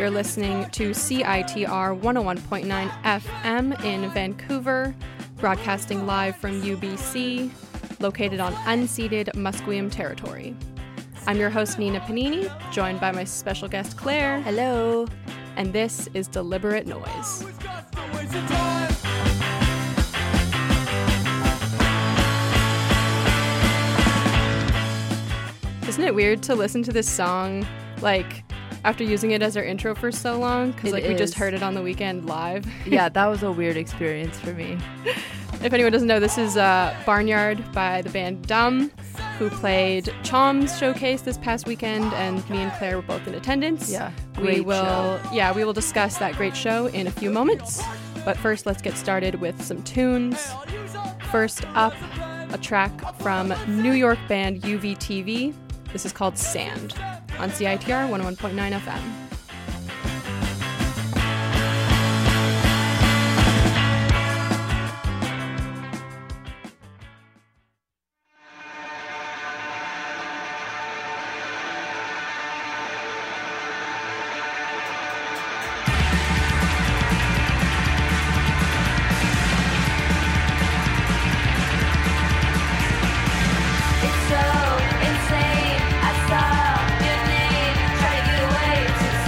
You're listening to CITR 101.9 FM in Vancouver, broadcasting live from UBC, located on unceded Musqueam territory. I'm your host, Nina Panini, joined by my special guest, Claire. Hello. And this is Deliberate Noise. Isn't it weird to listen to this song, like, after using it as our intro for so long? Because, like, we just heard it on the weekend live. Yeah, that was a weird experience for me. If anyone doesn't know, this is Barnyard by the band Dumb, who played Chom's showcase this past weekend, and me and Claire were both in attendance. Yeah, we will discuss that great show in a few moments. But first, let's get started with some tunes. First up, a track from New York band UVTV. This is called Sand on CITR 101.9 FM. It's so insane. I saw your name, try to get away to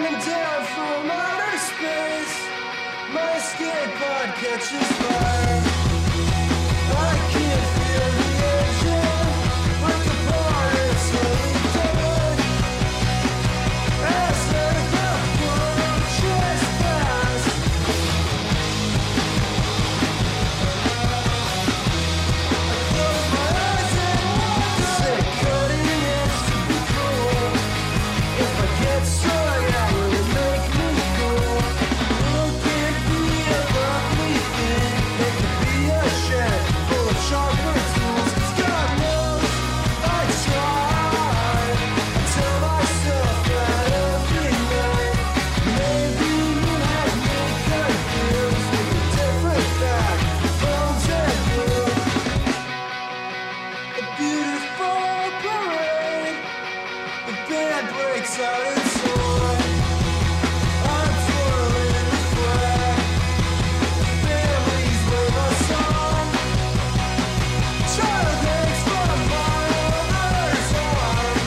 Coming down from outer space, my skateboard catches fire. I can't feel the engine, like a pirate slowly dead. As the approaches past, I close my eyes and wonder. Say cutting edge to be cool. If I get strung out, will it make me cool? It can't be a lovely thing. It could be a shed full of sharper tools. 'Cause God knows I try. I tell myself that every night. Maybe you had made good deals with a different bag, phones and blues. A beautiful parade. The band breaks out in song. I'm twirling the flag. Families wave a song. Child hangs from my mother's arm.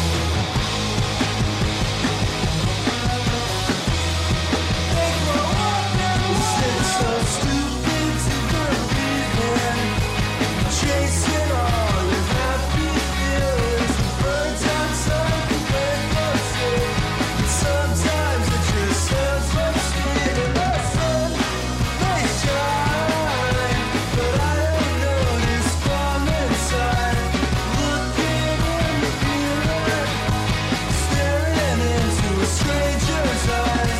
They grow up and listen so stupid to believe in. Chasing all your happy feelings. Birds outside the window sing. And sometimes it just sounds like screaming. The sun may shine, but I don't notice from inside. Looking in the mirror, staring into a stranger's eyes.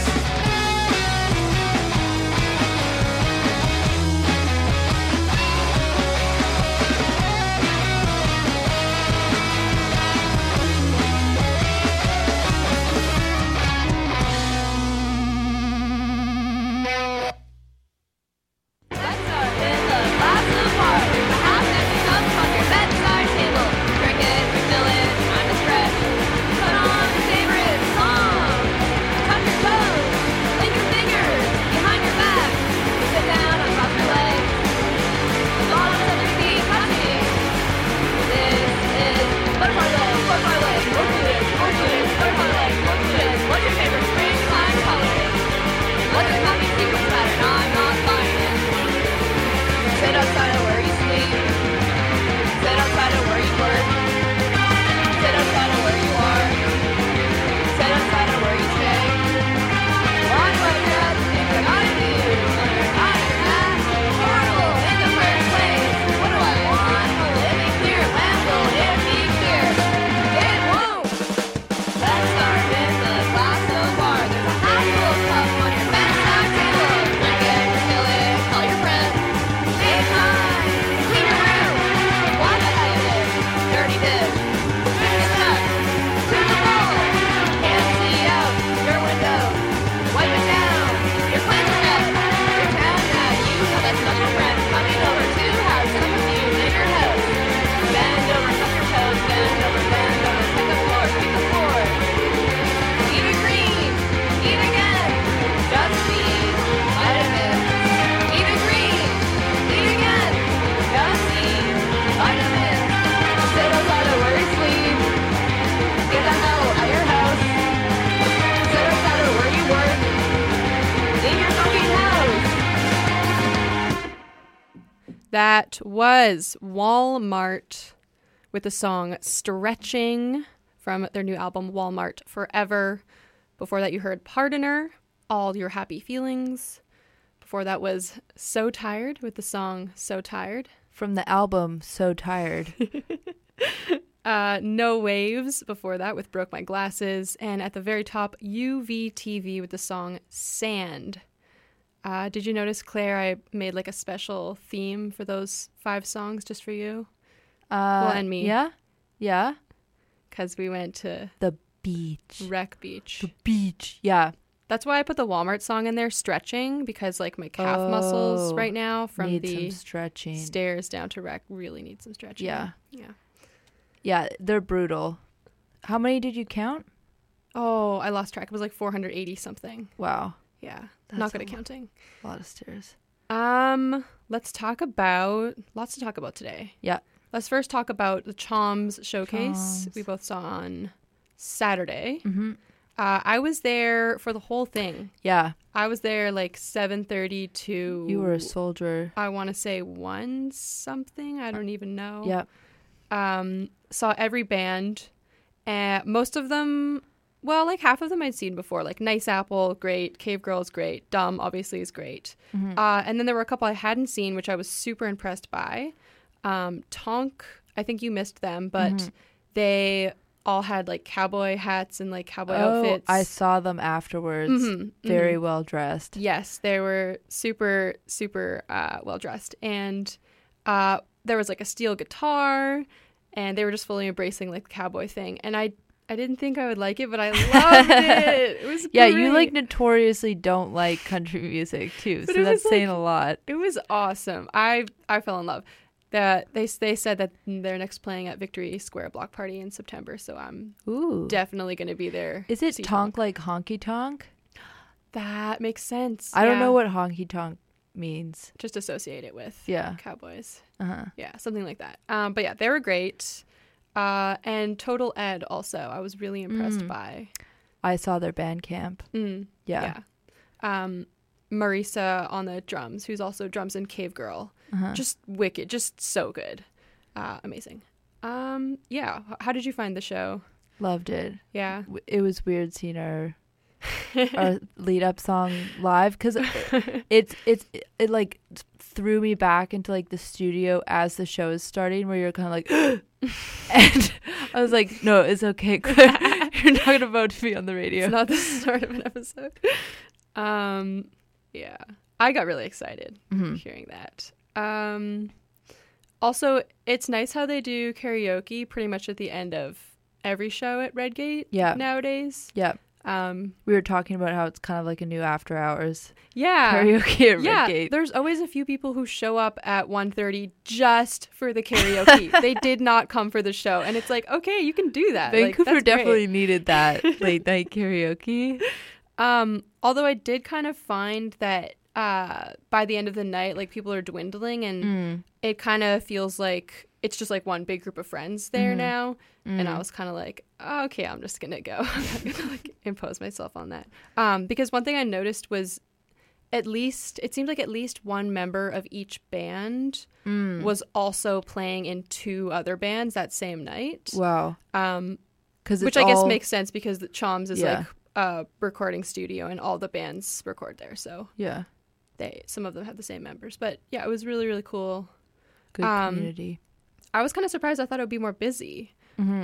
Let's start in the glass of bar. There's a half empty cup on your bedside table. Drink it, refill it, time to stretch. Put on your favorite song. Tuck your toes, link your fingers behind your back. Sit down, uncross your legs. The bottoms of your feet touching. This is butterfly legs, butterfly legs. Look at this, butterfly legs, look at this. What's your favorite springtime color? What's your happy sequence pattern? I'm not buying it. Sit outside of where you sleep. Sit outside of where you work. Sit outside of where you are. Sit outside of where you stay. Why do I care what you think I gotta do? When you're not in that portal in the first place. What do I want? Will it be clear? When will it be clear? It won't. Let's start in the glass of bar. There's a half full cup on your bedside table. Drink it, refill it, call your friends. Take time, clean your room. Why did I do this? Dirty dish. Get stuck to the wall. Can't see out your window. Wipe it down. Your plans are dead. Your town now. You have that special friend coming over to have some of you in your house. Bend over, tuck your toes. Bend over, pick the floor, sweep the floor. Eat a green. Eat again. Just feed. Vitamins. Eat a green. Eat again. Just feed. Vitamins. Sit outside of where you sleep. Get the hell out of your house. Sit outside of where you work. In your fucking house. That was Walmart with the song Stretching from their new album Walmart Forever. Before that, you heard Pardoner, All Your Happy Feelings. Before that was So Tired with the song So Tired. From the album So Tired. No Waves before that with Broke My Glasses. And at the very top, UVTV with the song Sand. Did you notice, Claire, I made like a special theme for those 5 songs just for you? Well, and me. Yeah? Yeah? Because we went to The beach. Wreck Beach. The beach. Yeah. That's why I put the Walmart song in there, Stretching, because like my calf muscles Oh, right now from Need the some stretching. stairs down to Wreck really need some stretching. Yeah. Yeah. Yeah, they're brutal. How many did you count? Oh, I lost track. It was like 480 something. Wow. Yeah. That's Not good a at counting. A lot of stairs. Let's talk about lots to talk about today. Yeah. Let's first talk about the Choms showcase Choms. we both saw on Saturday. Mm-hmm. I was there for the whole thing. Yeah. I was there like 7:30 to. You were a soldier. I want to say 1 something. I don't even know. Yep. Saw every band. Most of them, well, like half of them I'd seen before. Like Nice Apple, great. Cave Girls, great. Dumb, obviously, is great. And then there were a couple I hadn't seen, which I was super impressed by. Tonk, I think you missed them, but they all had like cowboy hats and like cowboy outfits. I saw them afterwards. Very well dressed. Yes, they were super, super well dressed. And there was like a steel guitar, and they were just fully embracing like the cowboy thing. And I didn't think I would like it, but I loved it. It was Yeah, great. you like notoriously don't like country music too, But so it that's was, saying like, a lot. It was awesome. I fell in love. They said that they're next playing at Victory Square Block Party in September, so I'm Ooh. definitely going to be there. Is to it see tonk like honky tonk? That makes sense. I don't Yeah. know what honky tonk means. Just associate it with Yeah. cowboys. Uh-huh. Yeah, something like that. But yeah, they were great. And Total Ed also, I was really impressed by. I saw their band camp. Mm, Yeah. Marisa on the drums, who's also drums in Cave Girl. Just wicked, just so good. Amazing. Yeah. How did you find the show? Loved it. Yeah. It was weird seeing our lead up song live because it like threw me back into like the studio as the show is starting, where you're kind of like and I was like, no, it's okay, Claire. You're not gonna vote to be on the radio. It's not the start of an episode. Yeah. I got really excited hearing that. Also, it's nice how they do karaoke pretty much at the end of every show at Redgate nowadays. Yeah. We were talking about how it's kind of like a new after hours Yeah. karaoke at Yeah, Redgate. there's always a few people who show up at 1:30 just for the karaoke. They did not come for the show. And it's like, okay, you can do that. Like, Vancouver that's definitely great. needed that late night karaoke. Although I did kind of find that by the end of the night, like people are dwindling and it kind of feels like it's just like one big group of friends there now. And I was kind of like, oh, okay, I'm just going to go. I'm not going to like impose myself on that. Because one thing I noticed was it seemed like at least one member of each band was also playing in 2 other bands that same night. Wow. Which I guess makes sense because the Choms is like a recording studio and all the bands record there. So yeah, some of them have the same members. But yeah, it was really, really cool. good community. I was kind of surprised. I thought it would be more busy.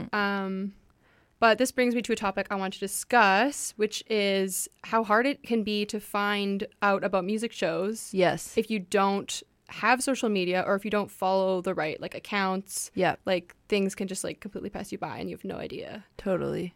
But this brings me to a topic I want to discuss, which is how hard it can be to find out about music shows Yes. if you don't have social media or if you don't follow the right like accounts. Yeah, Like things can just like completely pass you by and you have no idea. totally.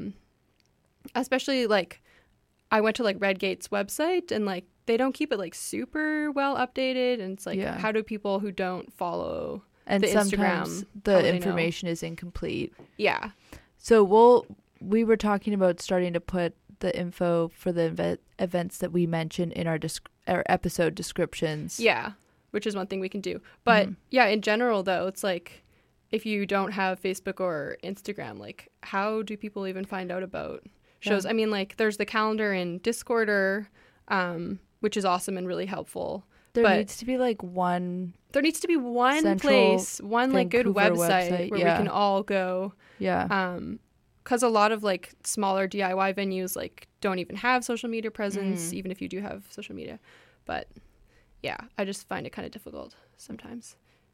Especially like I went to like Redgate's website and like they don't keep it like super well updated, and it's like Yeah. how do people who don't follow And the sometimes Instagram, how would the they know? information is incomplete. Yeah. So we were talking about starting to put the info for the events that we mentioned in our episode descriptions. Yeah, which is one thing we can do. But yeah, in general though, it's like if you don't have Facebook or Instagram, like how do people even find out about shows? Yeah. I mean, like there's the calendar in Discorder, which is awesome and really helpul. There but needs to be like one. there needs to be one Central place, one like good Vancouver website where yeah. we can all go. Yeah. Because a lot of like smaller DIY venues like don't even have social media presence, even if you do have social media. But yeah, I just find it kind of difficult sometimes.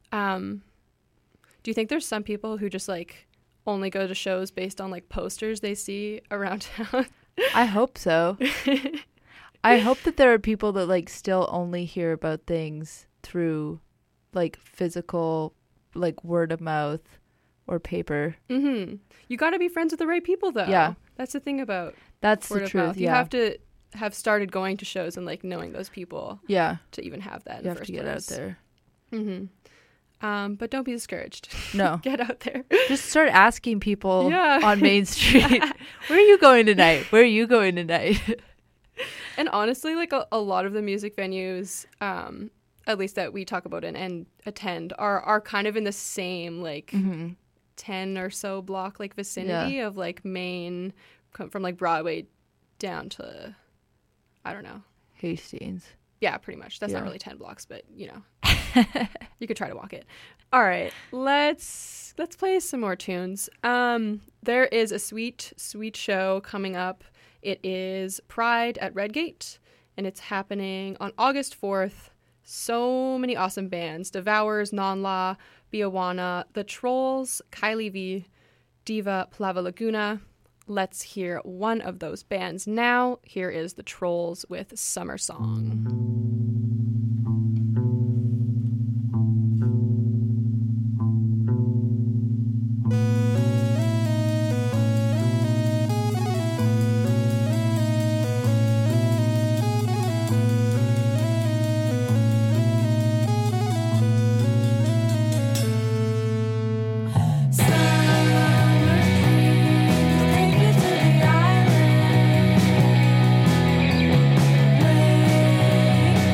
Do you think there's some people who just like only go to shows based on like posters they see around town? I hope so. I hope that there are people that like still only hear about things through like physical, like word of mouth or paper. You got to be friends with the right people though. Yeah. That's the thing about That's word the of truth. mouth. Yeah. You have to have started going to shows and like knowing those people Yeah. to even have that in You the have first to get place. out there. But don't be discouraged. No. Get out there. Just start asking people Yeah. on Main Street, where are you going tonight? Where are you going tonight? And honestly, like a lot of the music venues, at least that we talk about and attend, are kind of in the same like 10 or so block like vicinity of like main from like Broadway down to, I don't know. Hastings. Yeah, pretty much. That's not Yeah. really 10 blocks, but you know, you could try to walk it. All right, let's play some more tunes. There is a sweet show coming up. It is Pride at Redgate, and it's happening on August 4th. So many awesome bands: Devours, Non-Law, Biawana, The Trolls, Kylie V, Diva, Plava Laguna. Let's hear one of those bands now. Here is The Trolls with Summer Song. Take me to the island.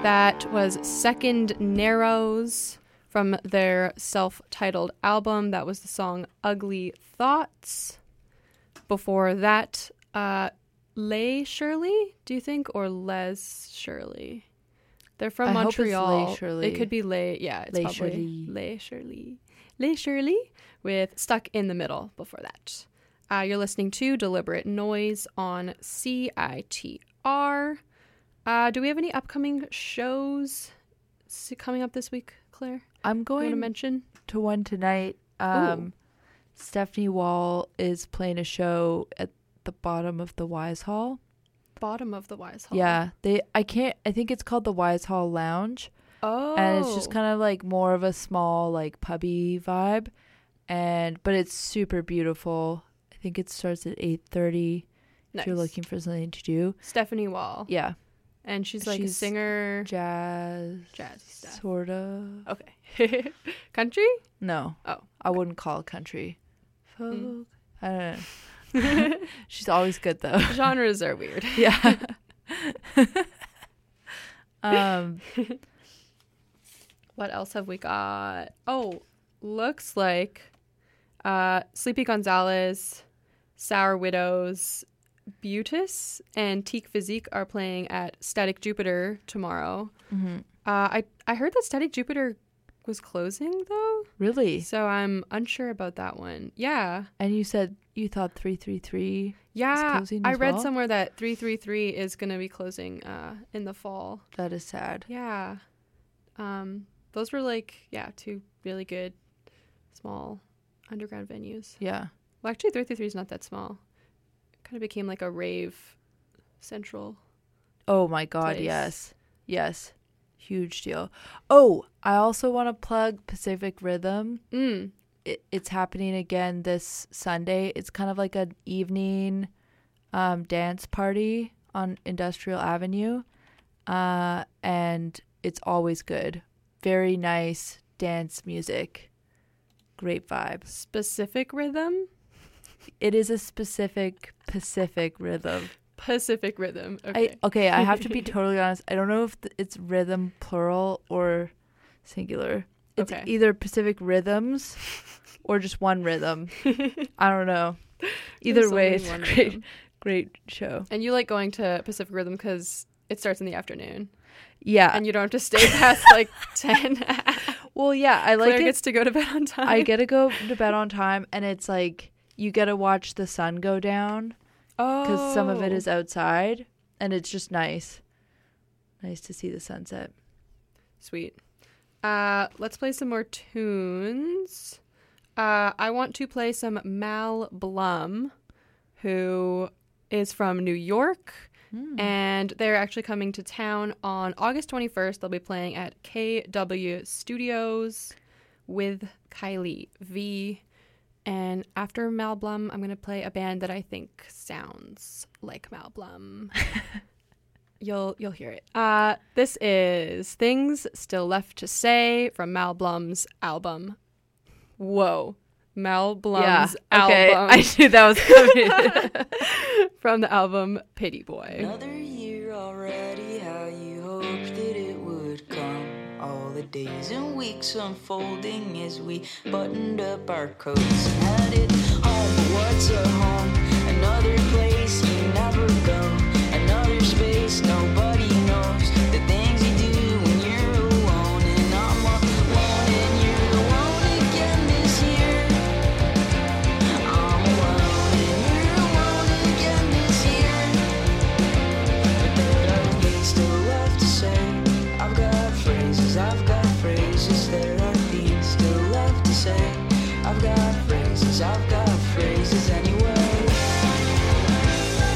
That was Second Narrows from their self-titled album. That was the song Ugly Thoughts. Before that, Les Shirley, do you think, or Les Shirley? They're from I hope it's Montreal. Les Shirley. It could be Les. Yeah, it's Les probably Shirley. Les Shirley. Les Shirley with Stuck in the Middle before that. You're listening to Deliberate Noise on CITR. Do we have any upcoming shows coming up this week, Claire? I'm You want to going mention? to one tonight. Ooh. Stephanie Wall is playing a show at the bottom of the Wise Hall. Bottom of the Wise Hall. Yeah, I think it's called the Wise Hall Lounge. Oh. And it's just kind of like more of a small like pubby vibe, but it's super beautiful. I think it starts at 8:30 nice. if you're looking for something to do. Stephanie Wall. Yeah, And she's like a She's singer. jazz, Jazzy stuff. sorta. Okay. Country? No, Oh. I wouldn't call it country. Folk. Mm. I don't know. She's always good though. Genres are weird. Yeah. um. What else have we got? Oh, looks like Sleepy Gonzalez, Sour Widows, Butis, and Teak Physique are playing at Static Jupiter tomorrow. Mhm. I heard that Static Jupiter was closing though, Really? so I'm unsure about that one. Yeah. And you said you thought 333. Yeah, closing I as read well? somewhere that 333 is going to be closing in the fall. That is sad. Yeah. Those were like, two really good small underground venues. Yeah. Well, actually 333 is not that small. It kind of became like a rave central. Oh my God, Place. yes. Yes. Huge deal. Oh, I also want to plug Pacific Rhythm. It's happening again this Sunday. It's kind of like an evening dance party on Industrial Avenue. And it's always good. Very nice dance music. Great vibes. Specific Rhythm? It is a specific Pacific Rhythm. Pacific Rhythm. Okay. I have to be totally honest. I don't know if it's rhythm plural or singular. It's Okay. either Pacific Rhythms or just one rhythm. I don't know. Either There's way, only it's a one great, rhythm. great show. And you like going to Pacific Rhythm because it starts in the afternoon. Yeah. And you don't have to stay past like 10. Well, yeah, I like Claire it. gets to go to bed on time. I get to go to bed on time, and it's like you get to watch the sun go down because some of it is outside, and it's just nice. Nice to see the sunset. Sweet. Let's play some more tunes. I want to play some Mal Blum, who is from New York, and they're actually coming to town on August 21st. They'll be playing at KW Studios with Kylie V. And after Mal Blum, I'm going to play a band that I think sounds like Mal Blum. You'll hear it. This is Things Still Left to Say from Mal Blum's album. Whoa. Mal Blum's okay. album. I knew that was coming. From the album Pity Boy. Another year already, how you hoped that it would come. All the days and weeks unfolding as we buttoned up our coats and headed home. What's a home? Another place you never go. Another space nobody knows. The things you do when you're alone. And I'm alone and you're alone again this year. I'm alone and you're alone again this year. But there are things still left to say. I've got phrases, there are things still left to say. I've got phrases anyway.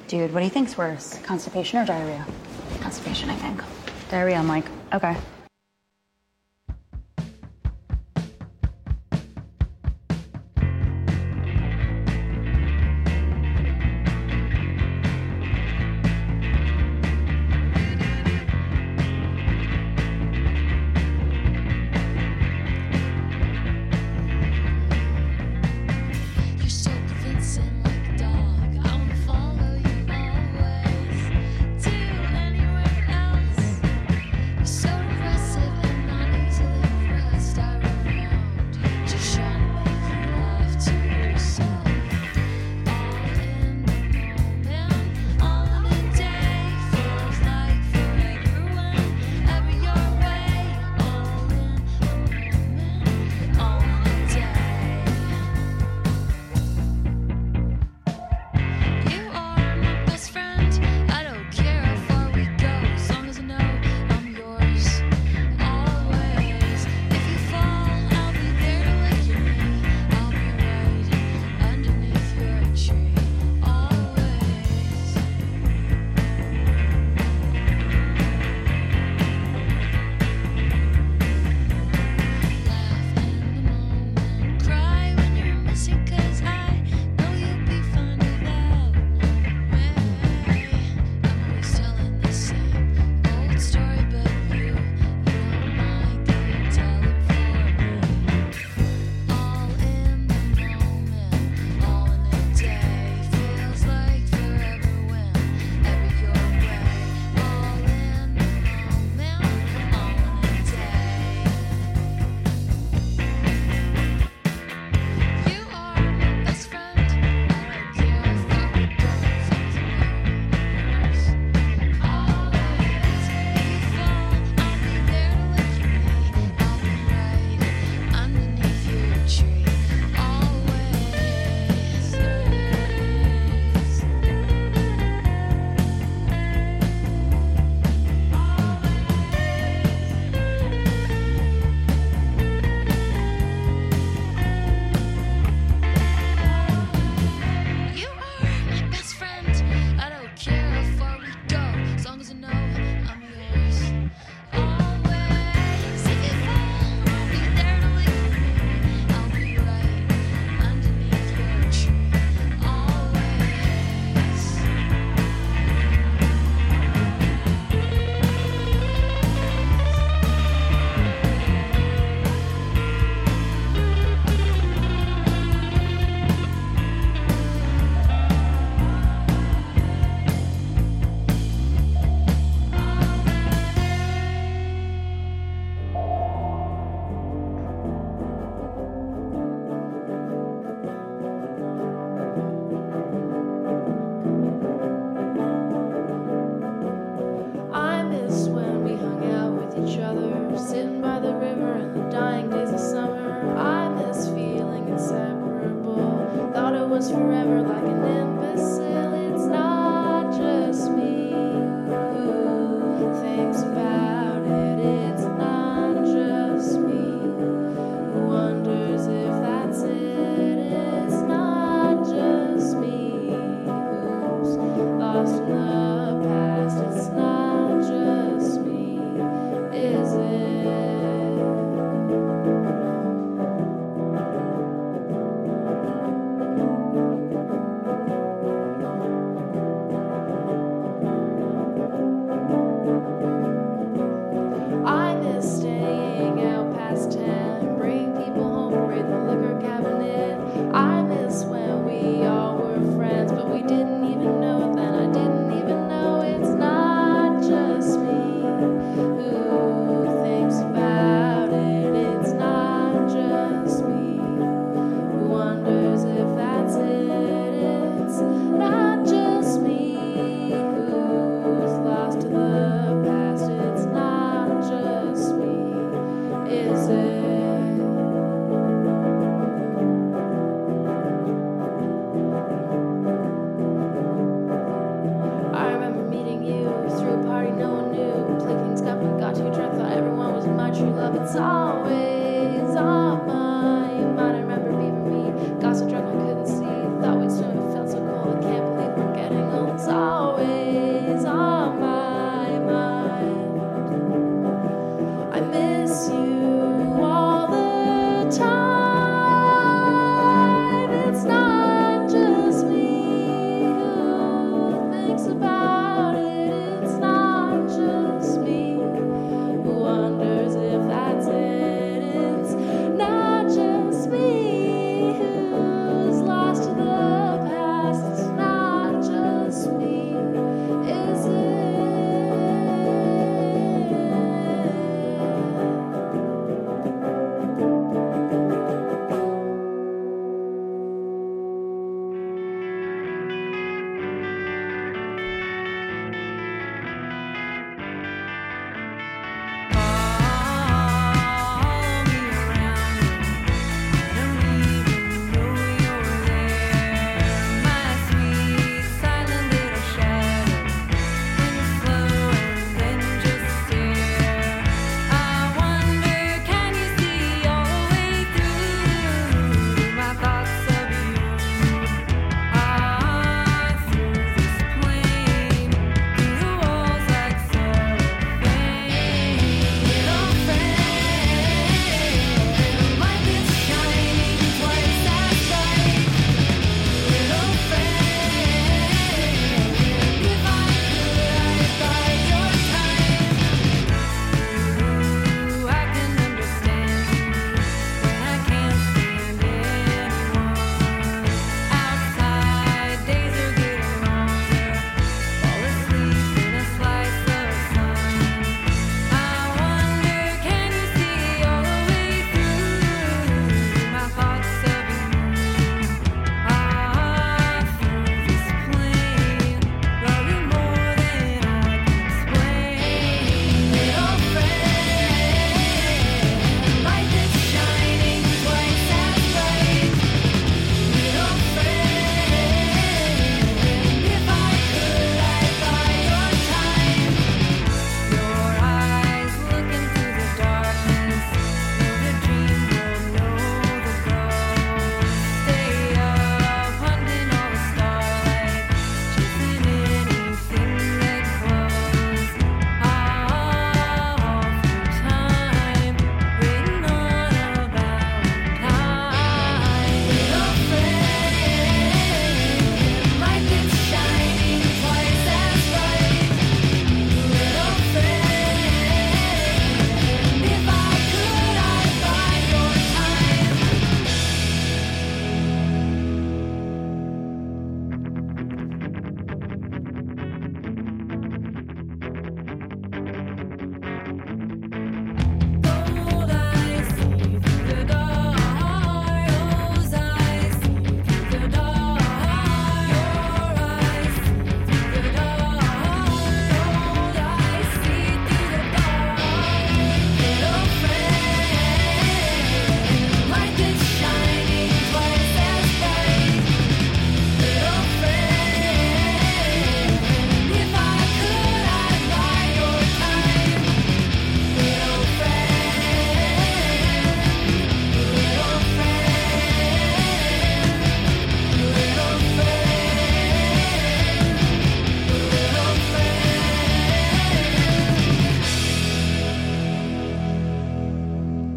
Dude, what do you think's worse? Constipation or diarrhea? Constipation, I think. Diarrhea, I'm like, okay. You're so convincing like a dog. I wanna follow you always to anywhere else. You're so aggressive and not easily impressed. I run around just trying to make you laugh to yourself. All in the moment, all in a day feels like forever whenever you're away. All in the moment, all in a day. You are my best friend. I don't care how far we go, as long as I know I'm yours always. If you fall, I'll be there to lick your knee. I'll be right underneath your tree always. Laugh in the moment, cry when you're missing, 'cause I know you'll be fine without me. I'm always telling the same old story, but you don't mind, can you tell it for me? All in the moment, all in a day, feels like forever whenever you're away. All in the moment, all in a day. You are my best friend. I don't care how far we go, as long as I know yours. Always, if you fall, I'll be there to lick your knee. I'll be right underneath your tree. Always. You are my best friend. I don't care how far we go, as long as I know I'm yours. Always. If you fall, I'll be there to lick your knee. I'll be right underneath your tree. Always. I miss when we hung out with each other, sitting by the river in the dying days of summer. I miss feeling inseparable. Thought it was forever, like an imbecile. It's not just me who thinks about it. It's not just me who wonders if that's it. It's not just me who's lost in the past. It's not just me, is it? I miss staying out past 10, bringing people home, parade the liquor cabinet. I miss when we all were friends, but we didn't even know it then. I didn't even know it's not just me who thinks about it. It's not just me who wonders if that's it. It's not just me who's lost to the past. It's not just me, is it? I remember meeting you through a party no one knew. Clicking scuff and got too drunk, thought everyone was my true love. It's always on my mind. I remember being me, got so drunk I couldn't see. Thought we'd swim, it felt so cold. I can't believe we're getting old. It's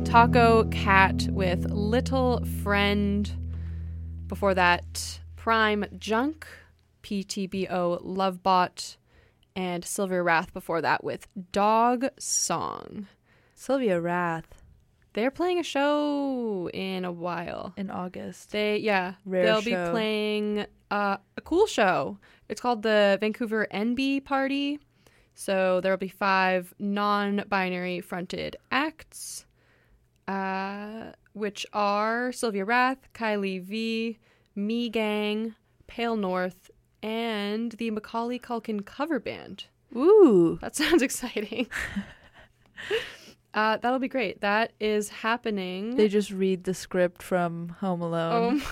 Taco Cat with Little Friend. Before that, Prime Junk, PTBO Lovebot, and Sylvia Wrath before that with Dog Song. Sylvia Wrath They're playing a show in a while. in August. They'll Rare be show. playing a cool show. It's called the Vancouver NB Party. So there will be 5 non-binary fronted acts, which are Sylvia Wrath, Kylie V, Me Gang, Pale North, and the Macaulay Culkin cover band. Ooh. That sounds exciting. That'll be great. That is happening. They just read the script from Home Alone.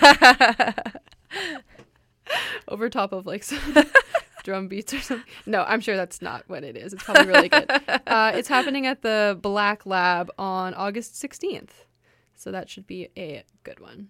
Over top of like some drum beats or something. No, I'm sure that's not what it is. It's probably really good. It's happening at the Black Lab on August 16th. So that should be a good one.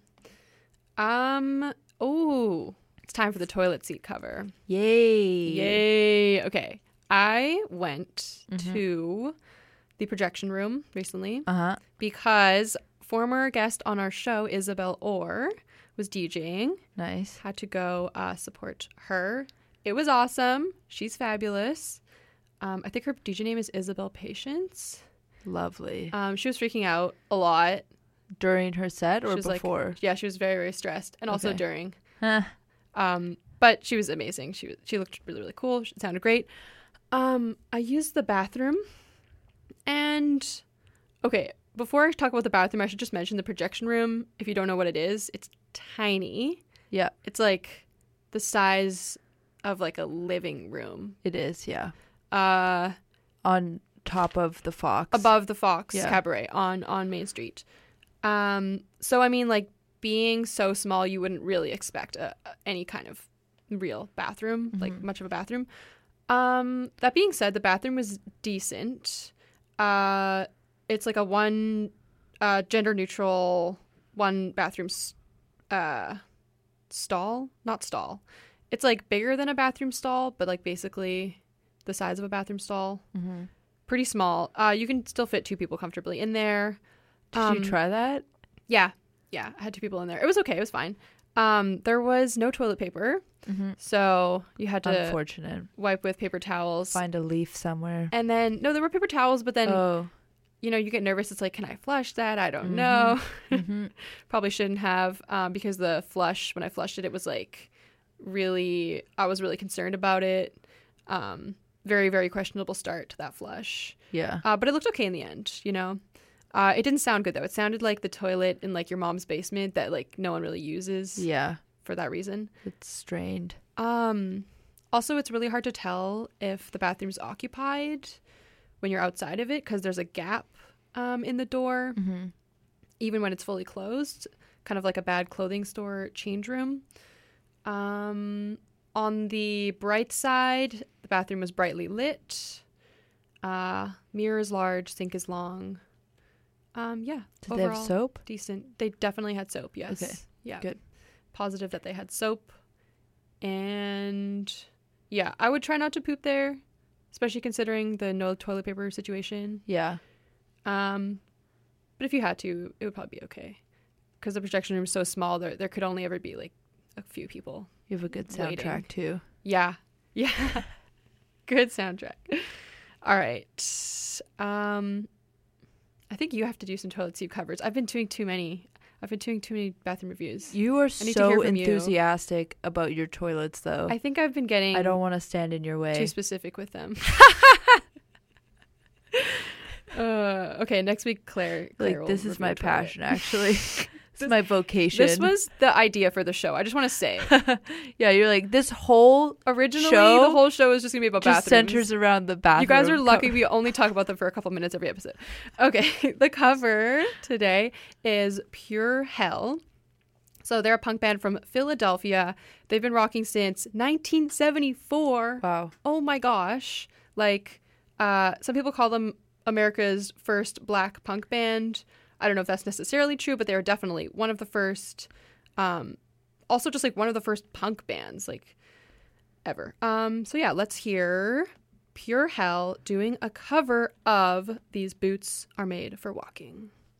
It's time for the toilet seat cover. Yay. Yay. Okay. I went to the projection room recently Uh-huh. because former guest on our show, Isabel Orr, was DJing. Nice. Had to go support her. It was awesome. She's fabulous. I think her DJ name is Isabel Patience. Lovely. She was freaking out a lot. During her set or She was before? Yeah, she was very, very stressed. And also Okay. during. Huh. But she was amazing. She looked really, really cool. It sounded great. I used the bathroom. And, okay, before I talk about the bathroom, I should just mention the projection room. If you don't know what it is, it's tiny. Yeah, It's like the size of like a living room. it is. Yeah. Uh, On top of the Fox. above the Fox Yeah. Cabaret on Main Street. So I mean, like being so small, you wouldn't really expect any kind of real bathroom, like much of a bathroom. That being said, the bathroom was decent. It's like a one gender neutral one bathroom stall, not stall. It's like bigger than a bathroom stall, but like basically the size of a bathroom stall. Mm-hmm. Pretty small. You can still fit 2 people comfortably in there. Did you try that? Yeah. I had 2 people in there. It was okay. It was fine. There was no toilet paper, so you had to Unfortunate. wipe with paper towels. Find a leaf somewhere. And then no, there were paper towels, but then Oh. you know you get nervous. It's like, can I flush that? I don't know. Mm-hmm. Probably shouldn't have because the flush, when I flushed it, it was like really. I was really concerned about it. Very, very questionable start to that flush. Yeah. But it looked okay in the end, you know. It didn't sound good though. It sounded like the toilet in like your mom's basement that like no one really uses Yeah. for that reason. It's strained. Also, it's really hard to tell if the bathroom's occupied when you're outside of it because there's a gap in the door, even when it's fully closed, kind of like a bad clothing store change room. On the bright side, the bathroom was brightly lit. Mirror is large, sink is long. Yeah. Did they have overall, soap? Decent. They definitely had soap, yes. Okay, Yeah. good. Positive that they had soap. And yeah, I would try not to poop there, especially considering the no toilet paper situation. Yeah. But if you had to, it would probably be okay. Because the projection room is so small, there could only ever be like a few people. You have a good Waiting. soundtrack too. Yeah. Yeah. Good soundtrack. All right. I think you have to do some toilet seat covers. I've been doing too many bathroom reviews. You are need to hear so from you. enthusiastic about your toilets though. I think I've been getting I don't want to stand in your way. too specific with them. Okay, next week, Claire Like will this is review my a toilet. passion actually. This is my vocation. This was the idea for the show. I just want to say, Yeah, you're like this whole originally show the whole show is just gonna be about just bathrooms. centers around the bathroom. You guys are lucky we only talk about them for a couple minutes every episode. Okay, the cover today is Pure Hell. So they're a punk band from Philadelphia. They've been rocking since 1974. Wow. Oh my gosh. Like, some people call them America's first black punk band. I don't know if that's necessarily true, but they were definitely one of the first. Also just like one of the first punk bands, like, ever. So yeah, let's hear Pure Hell doing a cover of These Boots Are Made for Walking.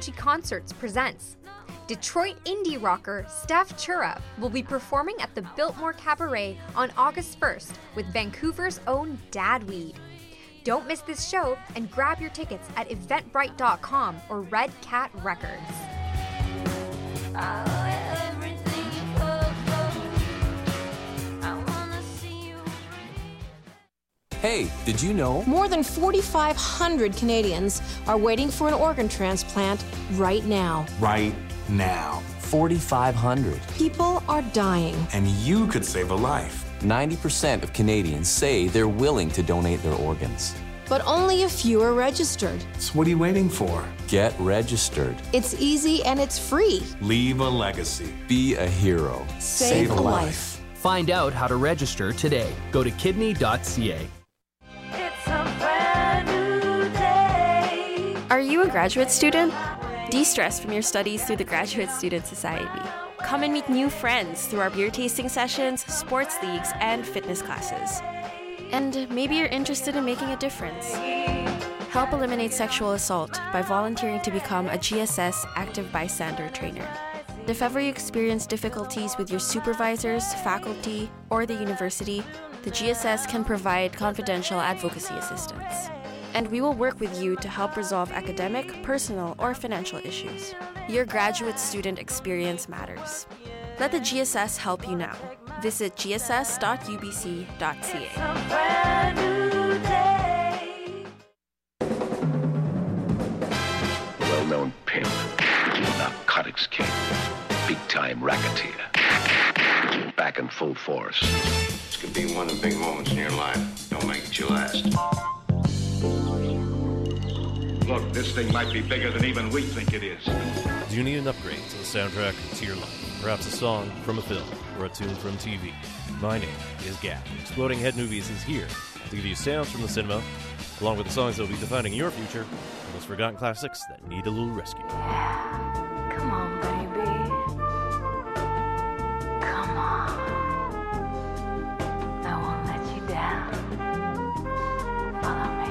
County Concerts presents Detroit indie rocker Steph Chura will be performing at the Biltmore Cabaret on August 1st with Vancouver's own Dadweed. Don't miss this show and grab your tickets at eventbrite.com or Red Cat Records. Hey, did you know? More than 4,500 Canadians are waiting for an organ transplant right now. Right now. 4,500. People are dying. And you could save a life. 90% of Canadians say they're willing to donate their organs. But only a few are registered. So what are you waiting for? Get registered. It's easy and it's free. Leave a legacy. Be a hero. Save a life. Find out how to register today. Go to kidney.ca. Are you a graduate student? De-stress from your studies through the Graduate Student Society. Come and meet new friends through our beer tasting sessions, sports leagues, and fitness classes. And maybe you're interested in making a difference. Help eliminate sexual assault by volunteering to become a GSS active bystander trainer. If ever you experience difficulties with your supervisors, faculty, or the university, the GSS can provide confidential advocacy assistance. And we will work with you to help resolve academic, personal, or financial issues. Your graduate student experience matters. Let the GSS help you now. Visit gss.ubc.ca. Well-known pimp, narcotics king, big-time racketeer, back in full force. This could be one of the big moments in your life. Don't make it your last. Look, this thing might be bigger than even we think it is. Do you need an upgrade to the soundtrack to your life? Perhaps a song from a film or a tune from TV? My name is Gap. Exploding Head Movies is here to give you sounds from the cinema, along with the songs that will be defining your future and those forgotten classics that need a little rescue. Come on, baby. Come on. I won't let you down. Follow me.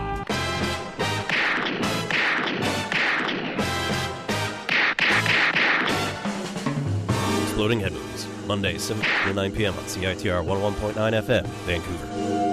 Exploding Head Movies, Monday, 7 to 9 p.m. on CITR 101.9 FM, Vancouver.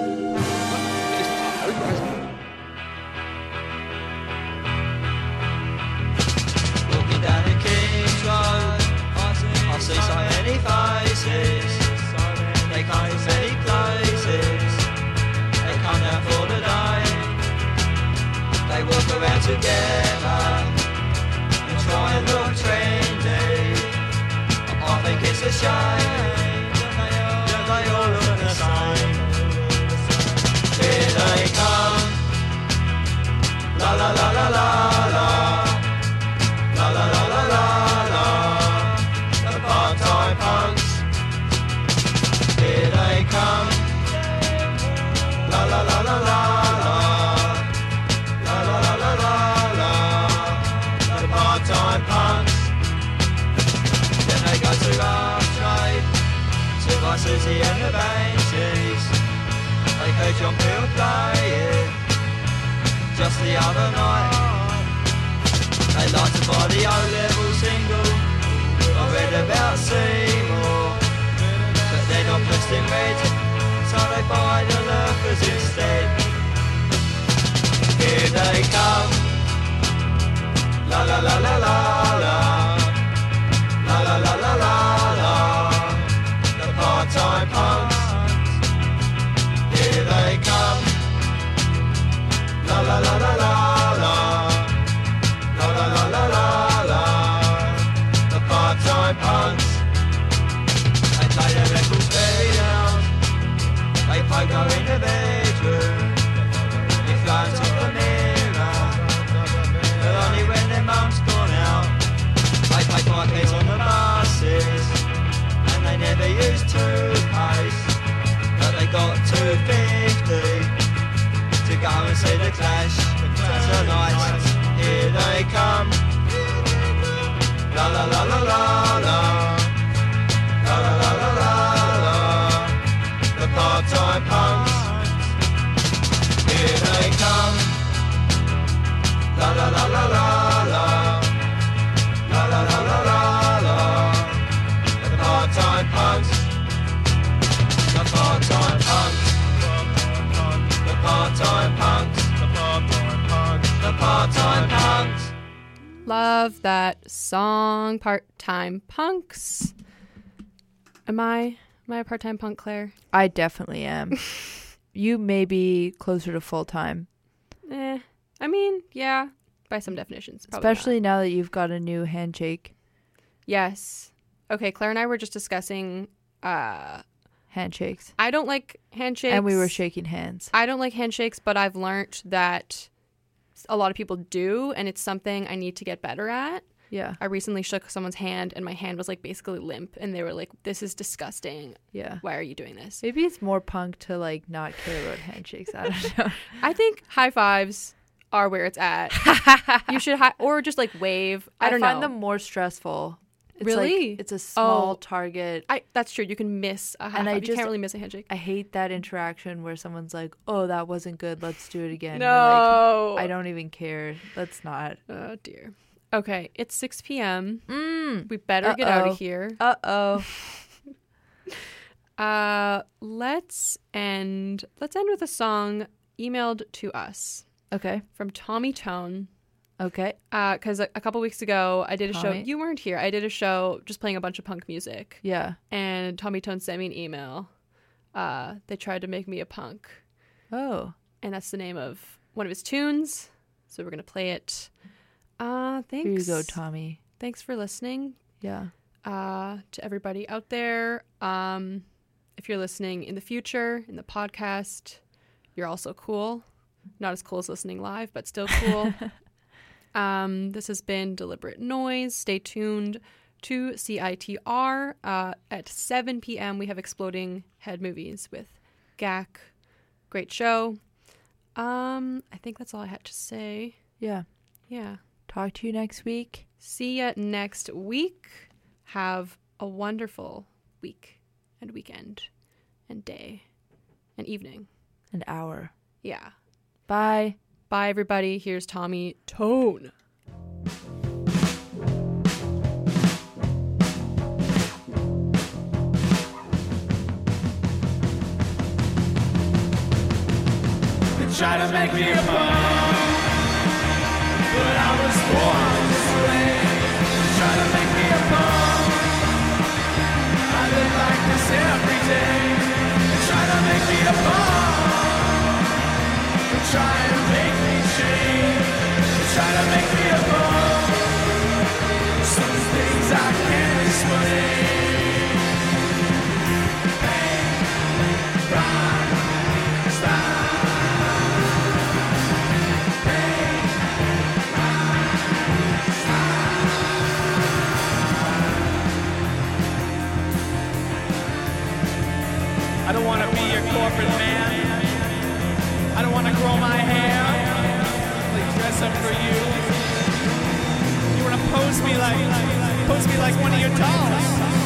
Walking down the King's Road, I see so many faces. They come from many places. They come down for the day. They walk around together and try and look trendy. I think it's a shame that they all look the same. Here they come, la la la la la la, la la la la la la, the part-time punks. Here they come, la la la la la la, la la la la la la, the part-time punks. They go to our trade, to buy Susie and the Banshees. They heard John Peel play it just the other night. They like to buy the O-level single I read about Seymour, but they're not pressed in red, so they buy the lurkers instead. Here they come, la la la la la la, la la la la la la, the part-time punks. Here they come, la la la la la la, la la la la la la, the part-time punks. They play their records very loud, they pogo in the bedroom, they fly to the mirror, but only when their mum's gone out. They play bikers on the buses, and they never use toothpaste, but they got $2.50 to go and see the Clash tonight. Here they come, la la la la la la, la la la la la la, the part-time punks. Here they come, la la la la la la, Love that song, Part-Time Punks. Am I a part-time punk, Claire? I definitely am. You may be closer to full-time. I mean, yeah, by some definitions. Probably Especially not. now that you've got a new handshake. Yes. Okay, Claire and I were just discussing handshakes. I don't like handshakes. And we were shaking hands. I don't like handshakes, but I've learned that a lot of people do, and it's something I need to get better at. Yeah. I recently shook someone's hand, and my hand was like basically limp, and they were like, "This is disgusting. Yeah. Why are you doing this?" Maybe it's more punk to like not care about handshakes. I don't know. I think high fives are where it's at. You should or just like wave. I don't find know. them more stressful. It's Really? like, it's a small target. That's true. You can miss a high And five. You can't really miss a handshake. I hate that interaction where someone's like, "Oh, that wasn't good. Let's do it again." No. You're like, I don't even care. Let's not. Oh dear. Okay, it's 6 p.m. We better get out of here. Let's end with a song emailed to us. Okay. From Tommy Tone. Okay. Because a couple weeks ago, I did a show. Tommy? You weren't here. I did a show just playing a bunch of punk music. Yeah. And Tommy Tone sent me an email. They tried to make me a punk. Oh. And that's the name of one of his tunes. So we're going to play it. Thanks. Here you go, Tommy. Thanks for listening. Yeah. To everybody out there. If you're listening in the future, in the podcast, you're also cool. Not as cool as listening live, but still cool. This has been Deliberate Noise. Stay tuned to CITR. At 7 p.m. we have Exploding Head Movies with GAC. Great show. I think that's all I had to say. Yeah. Yeah. Talk to you next week. See ya next week. Have a wonderful week and weekend and day and evening. An hour. Yeah. Bye. Bye, everybody. Here's Tommy Tone. They try to make me a bum, but I was born this way. They try to make me a bum, I live like this every day. They try to make me a bum, they try to make me change. They try to make me a bum, some things I can't explain. Pain, rhyme, style. I don't want to be your corporate man. I don't want to grow my hair, like dress up for you. You want to pose me like one of your dolls.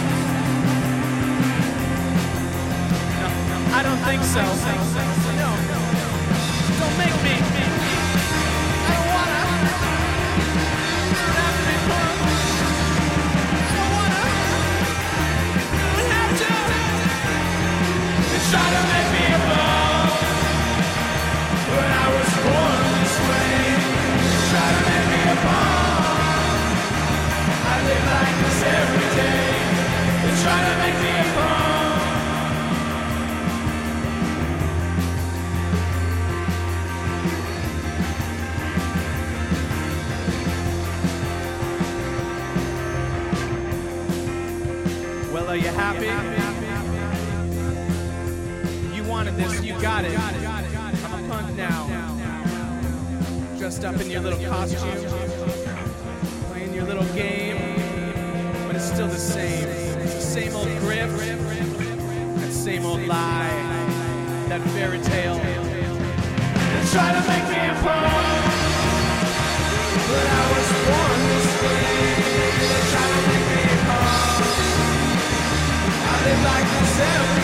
No, I don't think so. No, don't make me. I don't wanna. You don't have to be punk. I don't wanna. You don't have to. They try to make me a bum, but I was born this way. They try to make me a bum, I live like this every day. They try to make me a bum. Well, are you happy? You wanted this, you got it. I'm a punk now. Dressed up in your little costume, playing your little game, but it's still the same. It's the same old grip, that same old lie, that fairy tale. They try to make me a punk, but I was born this way. They try to make me a punk, I live like this every